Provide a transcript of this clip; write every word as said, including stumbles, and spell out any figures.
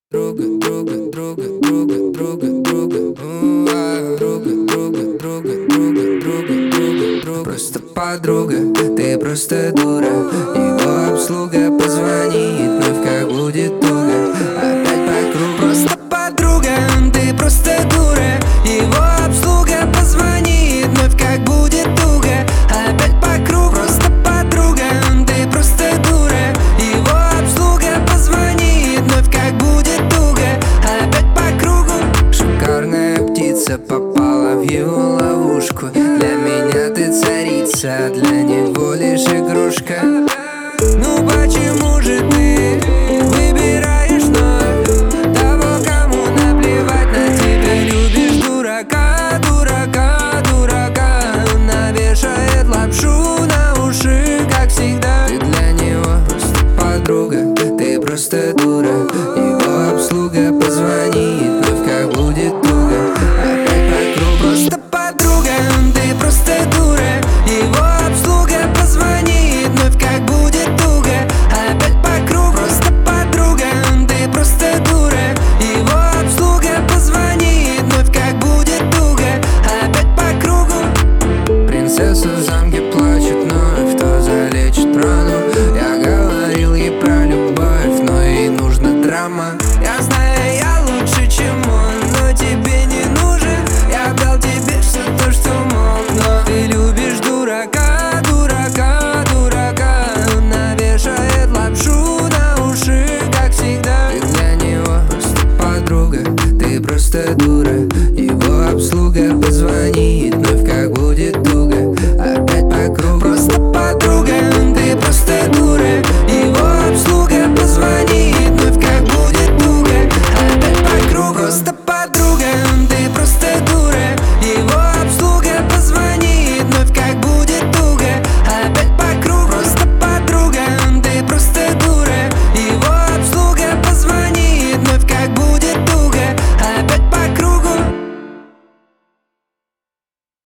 Друга, друга, друга, друга, друга, друга, у, а, друга, друга, друга, друга, друга, друга, друга. Просто подруга, ты просто дура. Его обслуга позвонит, вновь как будет туго. Опять по кругу. Просто подруга, ты просто дура. Его обслуга позвонит, вновь как будет туго. Опять по кругу. Просто подруга, ты просто дура. Его обслуга позвонит, вновь как будет туго. Опять по кругу. Шикарная птица попала в его ловушку. Для меня ты царица, а для него лишь игрушка. Ну почему же ты выбираешь вновь того, кому наплевать на тебя? Любишь дурака, дурака, дурака. Навешает лапшу на уши, как всегда. Ты для него просто подруга, ты просто дура. Его обслуга позвонит, вновь как будет туго. Опять по кругу. Просто подруга, ты просто дура. Его обслуга позвонит, вновь как будет туго. Опять по кругу. Просто подруга, ты просто дура. Его обслуга позвонит, вновь как будет туго. Опять по кругу. Принцесса в замке плачет, но кто залечит рану? Я говорил ей про любовь, но ей нужна драма. Я знаю, я лучше, чем он, но тебе не нужен. Я дал тебе все то, что мог, но ты любишь дурака, дурака, дурака. Навешает лапшу на уши, как всегда. Ты для него просто подруга, ты просто дура.